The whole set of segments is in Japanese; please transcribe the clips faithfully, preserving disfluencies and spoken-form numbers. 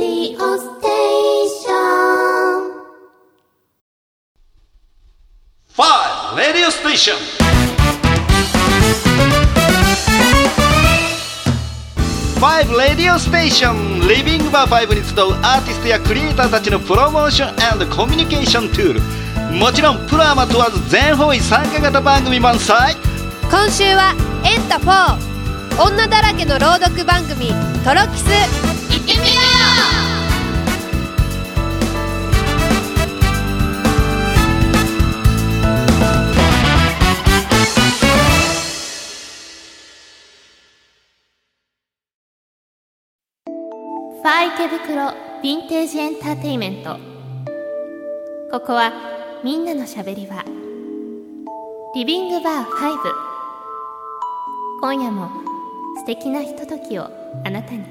ディオステーションファイブ レディオステーション ファイブ レディオステーション リビングバーファイブに集うアーティストやクリエイターたちのプロモーション&コミュニケーションツール、もちろんプロアマ問わず全方位参加型番組満載。 今週はエンタフォー、女だらけの朗読番組トロキス、行ってみよう。 ファー池袋ヴィンテージエンターテイメント。ここはみんなのしゃべり場、リビングバーファイブ。今夜も素敵なひとときをあなたに。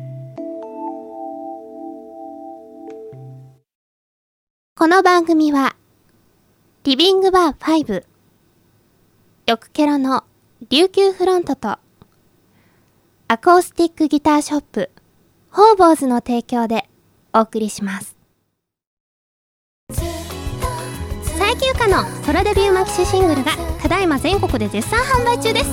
この番組はリビングバーファイブ、よくケロの琉球フロントとアコースティックギターショップホーボーズの提供でお送りします。最休暇のソロデビューマキシシングルがただいま全国で絶賛販売中です。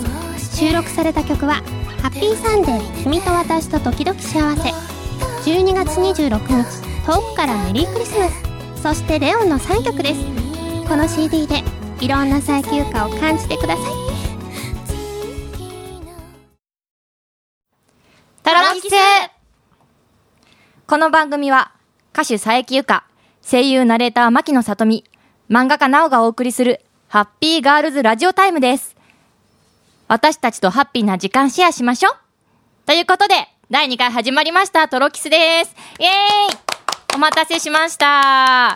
収録された曲はハッピーサンデー君と私と時々幸せ、じゅうにがつにじゅうろくにち遠くからメリークリスマス、そしてレオンのさんきょくです。この シーディー でいろんな最休暇を感じてください。 トロキス。この番組は歌手佐伯ゆか、声優ナレーター牧野さとみ、漫画家なおがお送りするハッピーガールズラジオタイムです。私たちとハッピーな時間シェアしましょうということで、だいにかい始まりましたトロキスです。イエーイ、お待たせしました。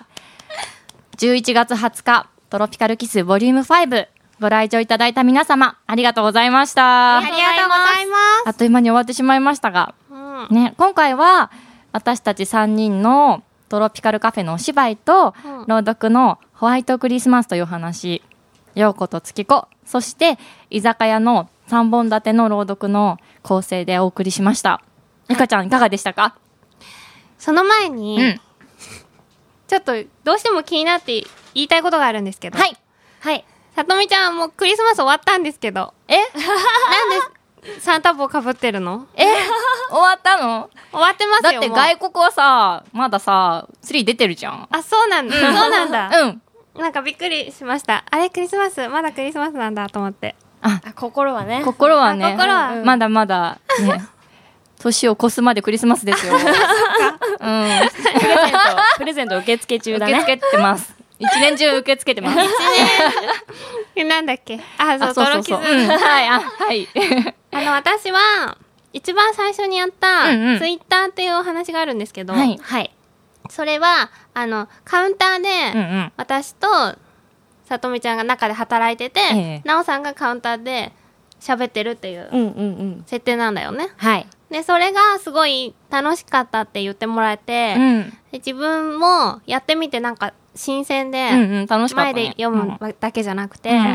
じゅういちがつはつかトロピカルキスボリュームファイブ、ご来場いただいた皆様ありがとうございました。 ありがとうございます。 あっという間に終わってしまいましたが、 うん、 ね、今回は私たちさんにんのトロピカルカフェのお芝居と、うん、朗読のホワイトクリスマスという話、陽子と月子、そして居酒屋のさんぼん立ての朗読の構成でお送りしました。ゆかちゃんいかがでしたか？ その前に、うん、ちょっとどうしても気になって言いたいことがあるんですけど、 はいはい。 さとみちゃんもうクリスマス終わったんですけど、えなんでサンタ帽かぶってるの？ え終わったの？ 終わってますよ。 だって外国はさ、まださツリー出てるじゃん。 あ、そうなんだ、うん、そうなんだ。 うんなんかびっくりしました。あれクリスマス、まだクリスマスなんだと思って。 あ、 あ、心はね心はね心は、うん、 まだまだね年を越すまでクリスマスですよ。うん、プレゼントプレゼント受付中だね。受け付けてます。一年中受け付けてます。一年なんだっけ？あ、そう、トロキス。 はい、あ、はい。 あの、私は一番最初にやったツイッターっていうお話があるんですけど、 はい、はい。 それはあのカウンターで、うんうん、私とさとみちゃんが中で働いてて、ええ、なおさんがカウンターで喋ってるっていう設定なんだよね。はい。でそれがすごい楽しかったって言ってもらえて、うん、で自分もやってみてなんか新鮮で、うんうん、楽しかったね、前で読むだけじゃなくて、うんうんうん、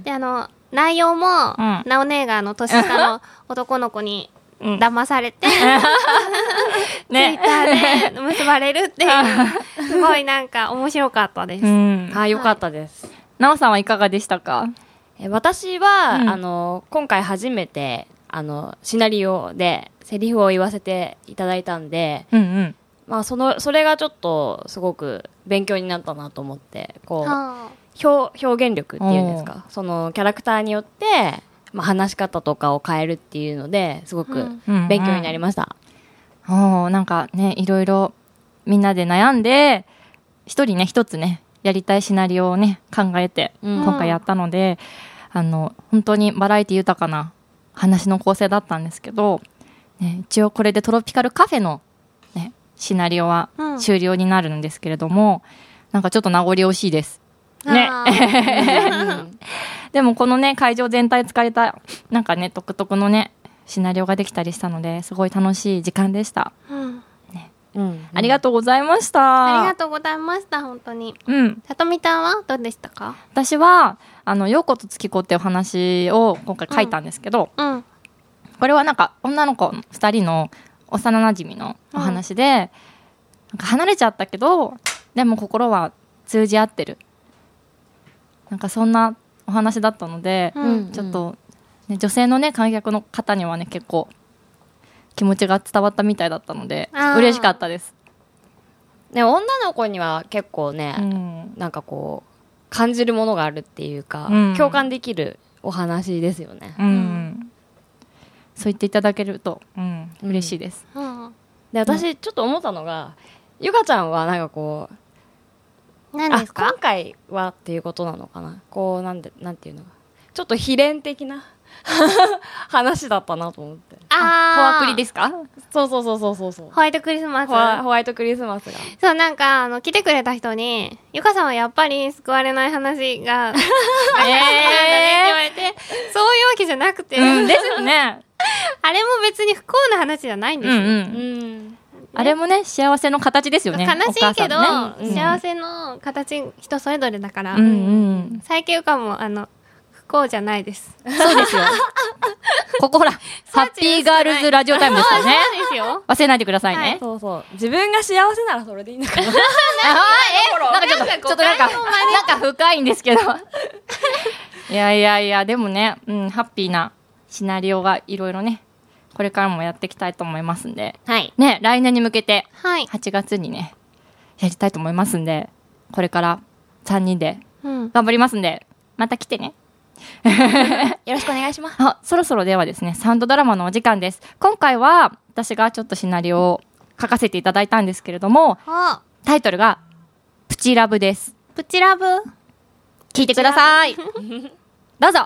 であの内容も、うん、なお姉があの年下の男の子に騙されて、うん、ツイッターで結ばれるっていうすごいなんか面白かったです。うん、 あ、よかったです。なおさんはいかがでしたか？ え私は、うん、あの今回初めてあのシナリオでセリフを言わせていただいたんで、うんうん、まあ、そのそれがちょっとすごく勉強になったなと思って、こう表、表現力っていうんですか、そのキャラクターによって、まあ、話し方とかを変えるっていうのですごく勉強になりました。 うんうんうん、なんかね、いろいろみんなで悩んで一人ね一つねやりたいシナリオをね考えて今回やったので、うん、あの本当にバラエティ豊かな話の構成だったんですけど、ね、一応これでトロピカルカフェの、ね、シナリオは終了になるんですけれども、うん、なんかちょっと名残惜しいですね。でもこのね会場全体使えたなんかね独特のねシナリオができたりしたのですごい楽しい時間でした、うんねうんうん、ありがとうございました。 ありがとうございました本当に。 うん、 さとみちゃんはどうでしたか？ 私はあの陽子と月子っていう話を今回書いたんですけど、うんうん、これはなんか女の子ふたりの幼なじみのお話で、うん、なんか離れちゃったけどでも心は通じ合ってる、なんかそんなお話だったので、うん、ちょっと、ね、女性のね観客の方にはね結構気持ちが伝わったみたいだったので嬉しかったです。 ね、女の子には結構ね、うん、なんかこう感じるものがあるっていうか、うん、共感できるお話ですよね、うんうん、 そう言っていただけると、うん、嬉しいです、うん、 で私ちょっと思ったのが、ゆかちゃんはなんかこう何ですか、 今回はっていうことなのかな、こうなんでなんていうのかちょっと悲恋的な話だったなと思って。 ああ、ホワクリですか？ そうそうそうそうそうそう。 ホワイトクリスマス。 ホワ、ホワイトクリスマスが。 そう、なんか、あの、来てくれた人に、ゆかさんはやっぱり救われない話が、えー、って言われて、そういうわけじゃなくて。 うん、ですよね。 あれも別に不幸な話じゃないんですよ。うん、うんうん、あれもね、幸せの形ですよね。 悲しいけど、ね、うん、幸せの形、人それぞれだから、うんうん、佐伯ゆかも、あの、不幸じゃないです。 そうですよ。ここほら、ハッピーガールズラジオタイムですからね。 そうですよ。 忘れないでくださいね。はい、 そうそう。自分が幸せならそれでいいんだから。ああ、えなんかちょっと、ちょっとなんか、なんか深いんですけど。いやいやいや、でもね、うん、ハッピーなシナリオがいろいろね、これからもやっていきたいと思いますんで。 はい。 ね、来年に向けて、 はい。 はちがつにね、やりたいと思いますんで、これからさんにんで頑張りますんで、また来てね。 よろしくお願いします。 あ、そろそろではですね、サウンドドラマのお時間です。今回は私がちょっとシナリオを書かせていただいたんですけれども、タイトルがプチラブです。 プチラブ、 聞いてください。どうぞ。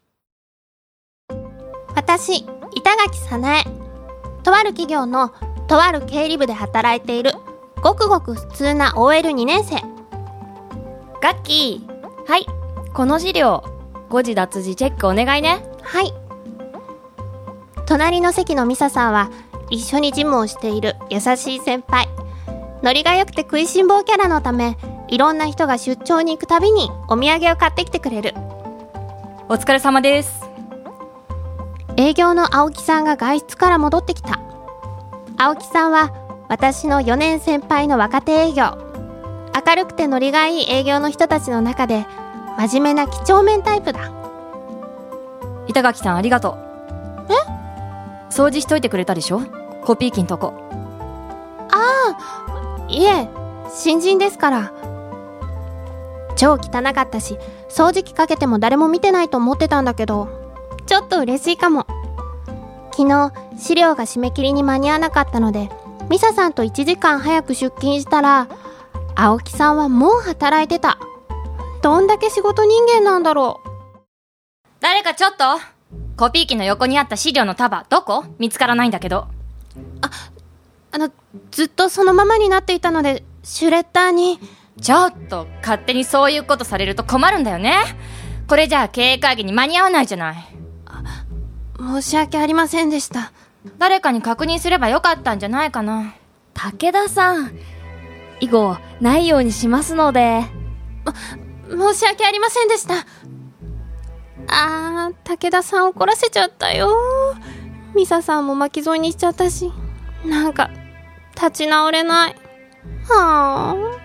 私、板垣早苗、とある企業のとある経理部で働いているごくごく普通な オーエルに 年生。 ガッキー、はい、この資料誤字脱字チェックお願いね。 はい。隣の席のミサさんは一緒にジムをしている優しい先輩。ノリが良くて食いしん坊キャラのため、いろんな人が出張に行くたびにお土産を買ってきてくれる。 お疲れ様です。 営業の青木さんが外出から戻ってきた。青木さんは私のよねん先輩の若手営業。明るくてノリがいい営業の人たちの中で真面目な几帳面タイプだ。 板垣さんありがとう。 え？ 掃除しといてくれたでしょ？コピー機んとこ。 ああ、いえ、新人ですから。超汚かったし、掃除機かけても誰も見てないと思ってたんだけど、ちょっと嬉しいかも。昨日、資料が締め切りに間に合わなかったので、ミサさんといちじかん早く出勤したら、青木さんはもう働いてた。どんだけ仕事人間なんだろう。 誰かちょっと、コピー機の横にあった資料の束どこ？見つからないんだけど。 あ、あの、ずっとそのままになっていたので、シュレッダーに。 ちょっと、勝手にそういうことされると困るんだよね。これじゃあ経営会議に間に合わないじゃない。 申し訳ありませんでした。 誰かに確認すればよかったんじゃないかな。 武田さん、以後ないようにしますので。 ま、申し訳ありませんでした。あー、武田さん怒らせちゃったよ。ミサさんも巻き添えにしちゃったし、なんか立ち直れない。はぁ。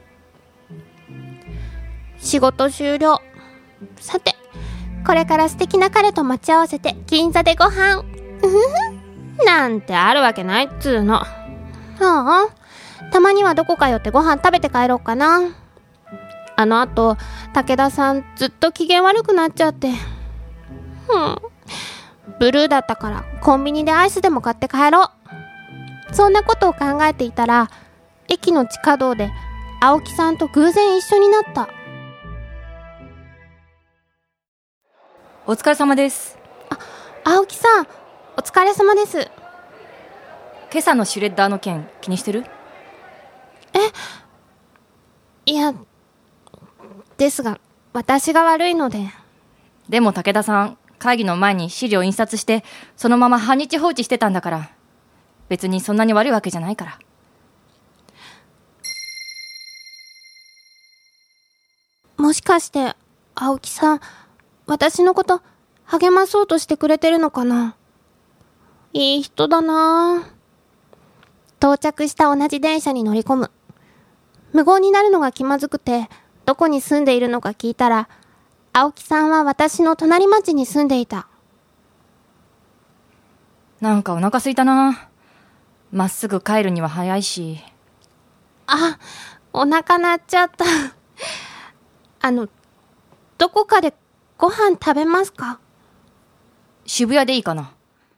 仕事終了。さて、これから素敵な彼と待ち合わせて銀座でご飯なんてあるわけないっつーの。ああ、たまにはどこか寄ってご飯食べて帰ろうかな。あの後、武田さんずっと機嫌悪くなっちゃって、うん、ブルーだったからコンビニでアイスでも買って帰ろう。そんなことを考えていたら、駅の地下道で青木さんと偶然一緒になった。 お疲れ様です。 あ、青木さん、お疲れ様です。 今朝のシュレッダーの件気にしてる？ え、いや、ですが私が悪いので。 でも武田さん、会議の前に資料印刷してそのまま半日放置してたんだから、別にそんなに悪いわけじゃないから。 もしかして青木さん、私のこと励まそうとしてくれてるのかな。いい人だな。 到着した同じ電車に乗り込む。無言になるのが気まずくて、どこに住んでいるのか聞いたら、青木さんは私の隣町に住んでいた。 なんかお腹すいたな。まっすぐ帰るには早いし。 あ、お腹鳴っちゃった。あの、どこかでご飯食べますか？ 渋谷でいいかな。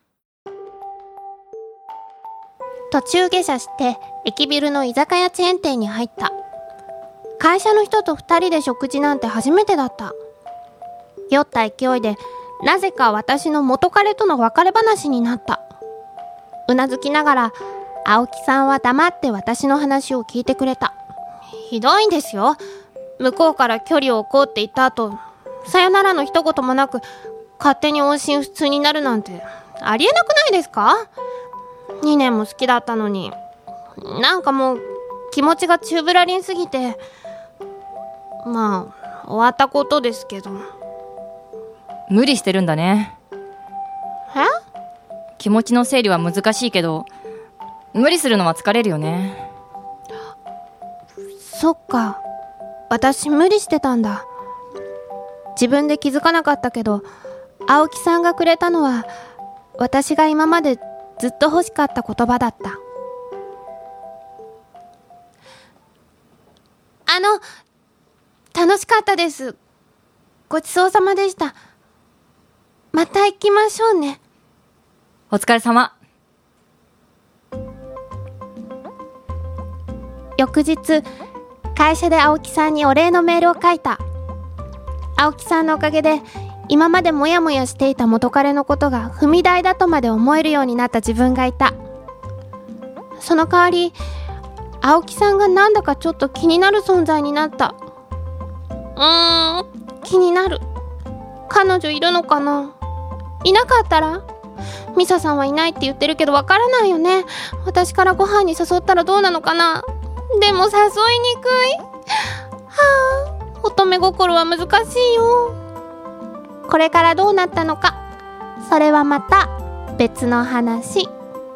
途中下車して駅ビルの居酒屋チェーン店に入った。会社の人と二人で食事なんて初めてだった。酔った勢いでなぜか私の元彼との別れ話になった。うなずきながら青木さんは黙って私の話を聞いてくれた。ひどいんですよ。向こうから距離を置こうって言った後、さよならの一言もなく勝手に音信不通になるなんてありえなくないですか？にねんも好きだったのに、なんかもう気持ちが宙ぶらりんすぎて、まあ終わったことですけど。 無理してるんだね。 え？ 気持ちの整理は難しいけど、無理するのは疲れるよね。 そっか、私無理してたんだ。自分で気づかなかったけど、青木さんがくれたのは私が今までずっと欲しかった言葉だった。あの、楽しかったです。ごちそうさまでした。また行きましょうね。 お疲れ様。 翌日、会社で青木さんにお礼のメールを書いた。青木さんのおかげで今までモヤモヤしていた元彼のことが踏み台だとまで思えるようになった自分がいた。その代わり青木さんがなんだかちょっと気になる存在になった。うーん、気になる。彼女いるのかな？いなかったら？ミサさんはいないって言ってるけどわからないよね。私からご飯に誘ったらどうなのかな？でも誘いにくい。はあ、乙女心は難しいよ。これからどうなったのか、それはまた別の話。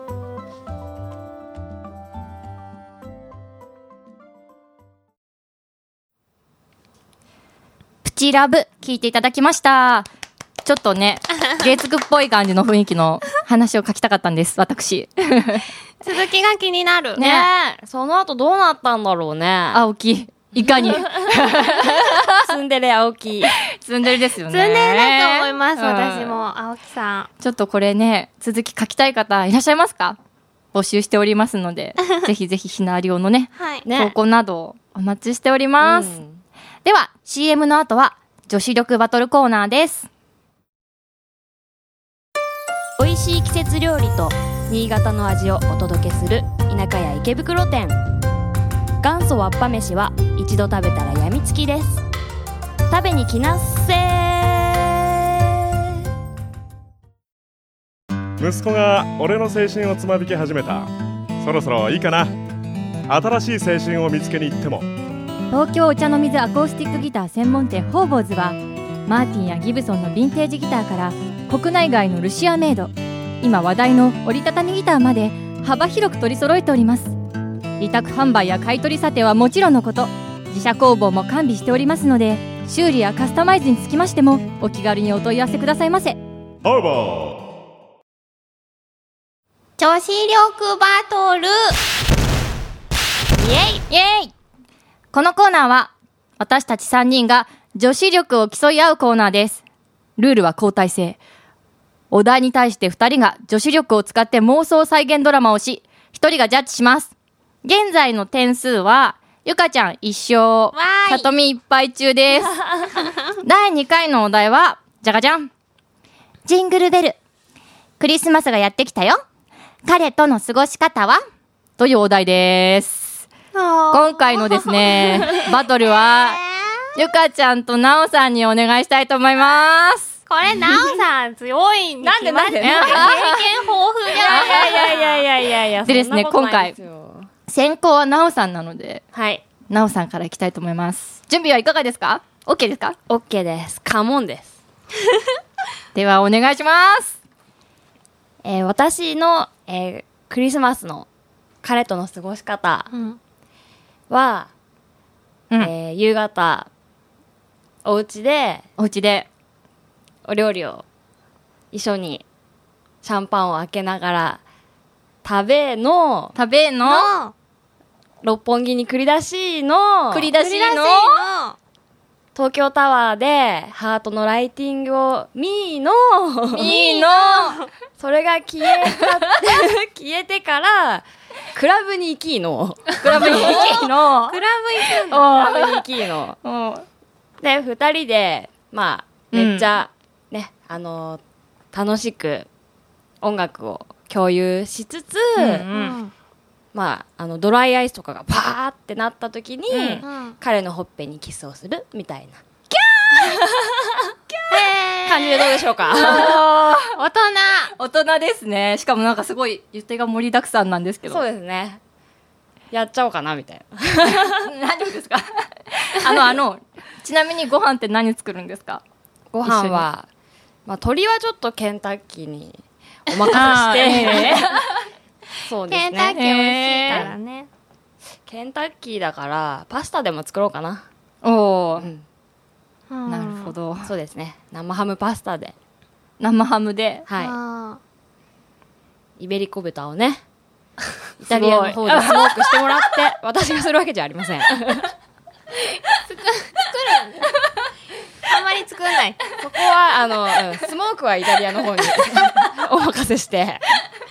プチラブ聞いていただきました。ちょっとね、月9っぽい感じの雰囲気の話を書きたかったんです、私。 続きが気になる。 ねえ、その後どうなったんだろうね。 青木、いかに。 ツンデレ青木。 ツンデレですよね。 ツンデレだと思います、うん、私も、青木さん。 ちょっとこれね、続き書きたい方いらっしゃいますか？募集しておりますので、ぜひぜひシナリオのね、はい、投稿などお待ちしております。うん、では、シーエム の後は女子力バトルコーナーです。 美味しい季節料理と新潟の味をお届けする田舎屋池袋店。元祖わっぱ飯は一度食べたらやみつきです。食べに来なっせー。息子が俺の青春をつまびき始めた。そろそろいいかな。新しい青春を見つけに行っても。 東京お茶の水アコースティックギター専門店ホーボーズは、マーティンやギブソンのヴィンテージギターから国内外のルシアメイド、今話題の折りたたみギターまで幅広く取り揃えております。委託販売や買い取り査定はもちろんのこと、自社工房も完備しておりますので、修理やカスタマイズにつきましてもお気軽にお問い合わせくださいませ。 ホーボー女子力バトル、イエイイエイ。このコーナーは私たちさんにんが女子力を競い合うコーナーです。ルールは交代制。お題に対してふたりが女子力を使って妄想再現ドラマをし、ひとりがジャッジします。現在の点数はゆかちゃんいっ勝、さとみいっ敗中です。だいにかいのお題はじゃがじゃん、ジングルベル、クリスマスがやってきたよ、彼との過ごし方はというお題です。今回のですねバトルはゆかちゃんとなおさんにお願いしたいと思います。 これなおさん強いになんでなんで経験豊富じゃない。いやいやいやいやいや。 でですね、今回先行はなおさんなので、 はい、 なおさんからいきたいと思います。準備はいかがですか？ OK ですか？ OK です。カモンです。 ではお願いします。 えー、私の、えー、クリスマスの彼との過ごし方は、うんえー、夕方お家でお家でお料理を一緒にシャンパンを開けながら食べの食べの六本木に繰り出しの繰り出しの東京タワーでハートのライティングをミーのミーのそれが消えた消えてからクラブに行きのクラブに行きのクラブ行くんだ。 クラブに行きので二人でまあめっちゃ、うん、ねあの楽しく音楽を共有しつつ、うんうん、まああのドライアイスとかがパーってなった時に、うん、彼のほっぺにキスをするみたいなキャーキャー感じでどうでしょうか。 大人大人ですね。しかもなんかすごい予定が盛りだくさんなんですけど。 そうですね。やっちゃおうかなみたいな。 何ですか。あのあのちなみにご飯って何作るんですか。 ご飯はまあ鶏はちょっとケンタッキーにお任せして、そうですね。 ケンタッキー美味しいからね。 ケンタッキーだからパスタでも作ろうかな。 おお、 うん、 なるほど。 そうですね。生ハムパスタで。 生ハムで。 はい。イベリコ豚をね、イタリアの方でスモークしてもらって、私がするわけじゃありません。作る。作る。 あんまり作らない。 そこはあの、うん、スモークはイタリアの方にお任せして。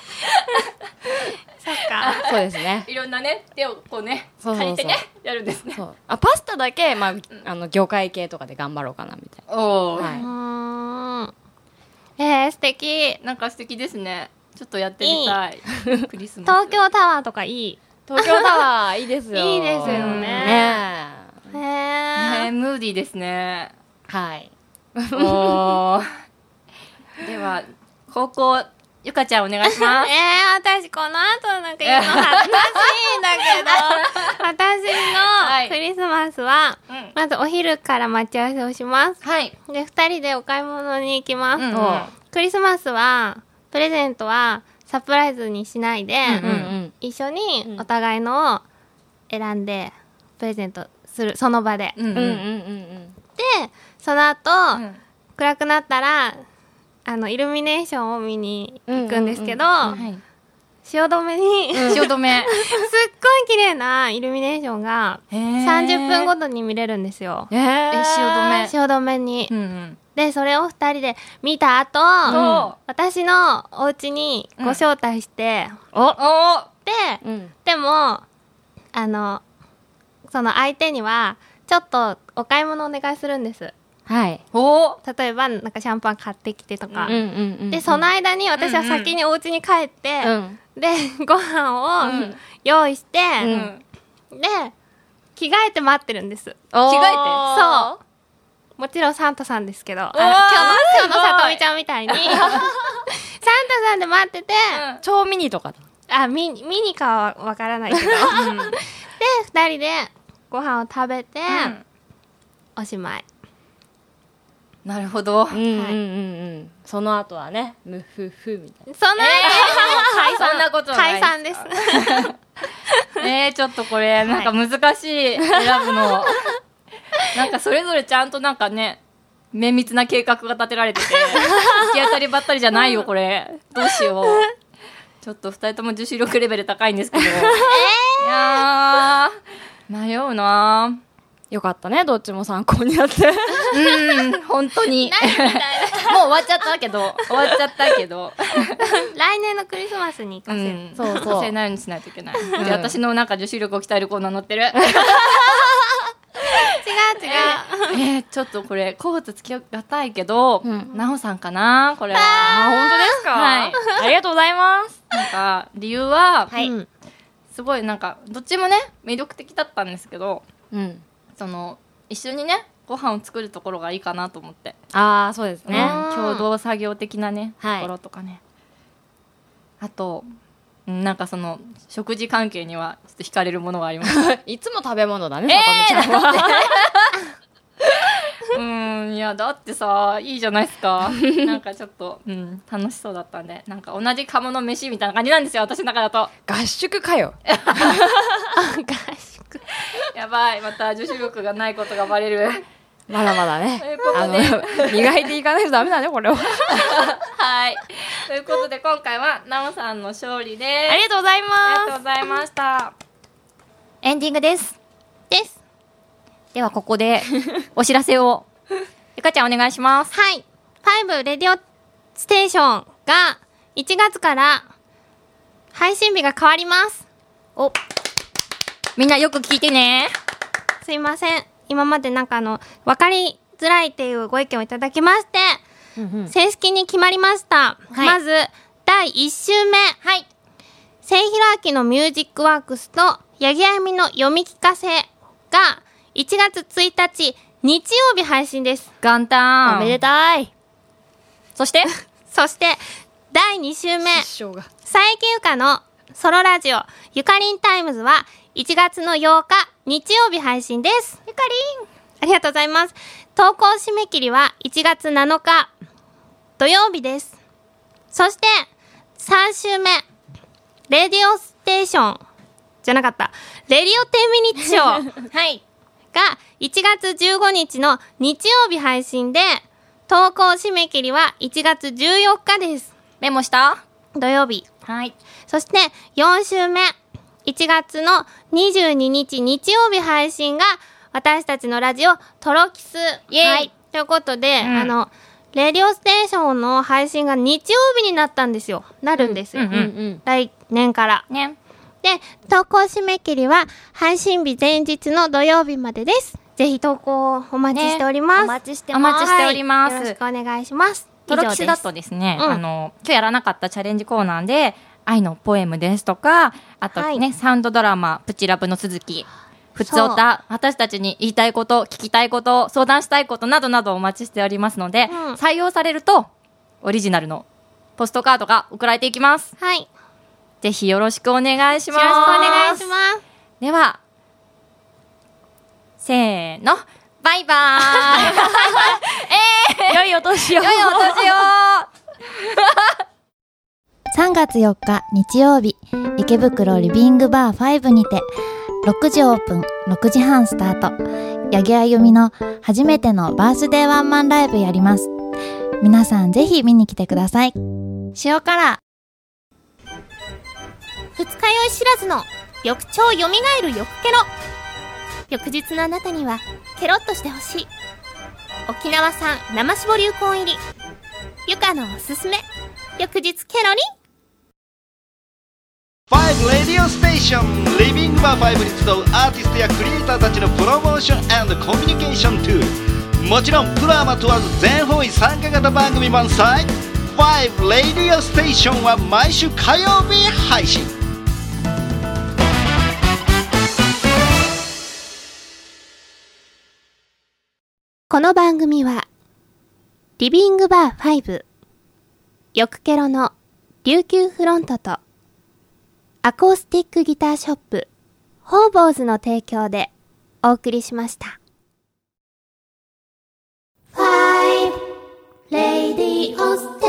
そっか。 そうですね。 いろんなね手をこうね借りてねやるんですね。 そうあパスタだけまああの魚介系とかで頑張ろうかなみたいな。 おお。 はい、えー、素敵。 なんか素敵ですね。ちょっとやってみたい。 いいクリスマス。東京タワーとかいい。 東京タワーいいですよ。 いいですよね。 ねえ。へえ。ムーディーですね。 はい。 おでは高校ゆかちゃんお願いします。 えー、私この後なんか言うの恥ずかしいんだけど、私のクリスマスは、はい、まずお昼から待ち合わせをします。 はい。 で、二人でお買い物に行きます。 うんうん、 クリスマスは、プレゼントはサプライズにしないで、うんうん、一緒にお互いのを選んで、プレゼントする、その場で。 うんうんうんうん、 で、その後、うん、暗くなったら、あのイルミネーションを見に行くんですけど、汐留に、 うん、汐留すっごい綺麗なイルミネーションがさんじゅっぷんごとに見れるんですよ。 えー、汐留汐留に、 うんうん、 でそれをふたりで見た後、うん、私のお家にご招待して、 うん、おおで、 うん、 でもあのその相手にはちょっとお買い物お願いするんです。 はい、 お例えばなんかシャンパン買ってきてとか、 うんうんうんうん、 でその間に私は先にお家に帰って、 うん、 でご飯を用意して、うん、で着替えて待ってるんです。着替えてそうもちろんサンタさんですけど、あ今日の今日のさとみちゃんみたいにサンタさんで待ってて、 うん、超ミニとかだあミニミニかはわからないけど、うん、でふたりでご飯を食べて、うん、おしまい。 なるほど。 うんうんうんうん。その後はね、ムフフみたいな。 その後は、 えー、そんなことない。 解散です。 えー、ちょっとこれ、なんか難しい、選ぶの。なんかそれぞれちゃんとなんかね、綿密な計画が立てられてて、行き当たりばったりじゃないよ、これ。どうしよう。ちょっと二人とも受信力レベル高いんですけど。えー、いやー、迷うなー。 よかったね、どっちも参考になって。 うん、本当に。もう終わっちゃったけど、終わっちゃったけど。 来年のクリスマスに行かせる。うん、 そうそう。せないようにしないといけない。うん、で、私のなんか受信力を鍛えるコーナー載ってる。違う違う。えー、ちょっとこれ、コーツつきがたいけど、うん、なおさんかなこれは。 あ、本当ですか？ はい。 ありがとうございます。 なんか、理由は、 はい、 すごいなんか、どっちもね、魅力的だったんですけど、 うん。 その一緒にねご飯を作るところがいいかなと思って。 ああそうですね、 うん、共同作業的なね、 はい、 ところとかね。あとなんかその食事関係にはちょっと惹かれるものがあります。 いつも食べ物だね、さとみちゃんは。 うーん、いやだってさ、いいじゃないですか。なんかちょっと、うん、楽しそうだったんで、なんか同じ鴨の飯みたいな感じなんですよ、私の中だと。 合宿かよ。 合宿。 やばい、また女子力がないことがバレる。 まだまだね。 ということで、 あの磨いていかないとダメだね、これは。 はい。ということで、今回はなおさんの勝利です。 ありがとうございます。 ありがとうございました。 エンディングです。 です。 ではここでお知らせをゆかちゃんお願いします。 はい。ファイブレディオステーションがいちがつから配信日が変わります。 お、みんなよく聞いてね。 すいません。今までなんかあの、わかりづらいっていうご意見をいただきまして、うんうん、正式に決まりました。はい、まず、だいいっ週目。はい。せいひろあきのミュージックワークスと、八木あゆみの読み聞かせが、いちがつついたち、日曜日配信です。 元旦。 おめでたい。 そしてそして、だいに週目。 師匠が。 佐伯ゆかのソロラジオ、ゆかりんタイムズは、いちがつのようか、日曜日配信です。ゆかりん。ありがとうございます。投稿締め切りはいちがつなのか、土曜日です。そして、さん週目、レディオステーション、じゃなかった、レディオテンミニッツショー。はい。が、いちがつじゅうごにちの日曜日配信で、投稿締め切りはいちがつじゅうよっかです。 メモした？ 土曜日。 はい。 そして、よん週目、いちがつのにじゅうににち日曜日配信が、私たちのラジオ、トロキス。イェーイ、はい、ということで、うん、あの、レディオステーションの配信が日曜日になったんですよ。なるんですよ。うんうんうん、来年から。ね。で、投稿締め切りは、配信日前日の土曜日までです。ぜひ投稿をお待ちしております。ね、 お待ちしてます。お待ちしております。 はい、よろしくお願いします。 トロキスだとですね、うん、あの、今日やらなかったチャレンジコーナーで、愛のポエムですとか、あとね、はい、サウンドドラマ、プチラブの続き、ふつおた、私たちに言いたいこと、聞きたいこと、相談したいことなどなどお待ちしておりますので、うん、採用されると、オリジナルのポストカードが送られていきます。 はい。 ぜひよろしくお願いします。 よろしくお願いします。 では、せーの、バイバーイ。 えー、良いお年を。 良いお年を。 さんがつよっか日曜日、池袋リビングバーファイブにて、ろくじオープン、ろくじはんスタート。八木あゆみの初めてのバースデーワンマンライブやります。皆さんぜひ見に来てください。塩辛。 二日酔い知らずの翌朝よみがえる翌ケロ。翌日のあなたにはケロッとしてほしい。沖縄産生搾り流行入り。ゆかのおすすめ。翌日ケロリン。 ファイブレディオステーションリビングバーファイブに集うアーティストやクリエイターたちのプロモーション&コミュニケーションツール、もちろんプロアマ問わず全方位参加型番組満載。ファイブレディオステーションは毎週火曜日配信。 この番組はリビングバーファイブ、よくケロの琉球フロントとアコースティックギターショップホーボーズの提供でお送りしました。ファイブレディオステ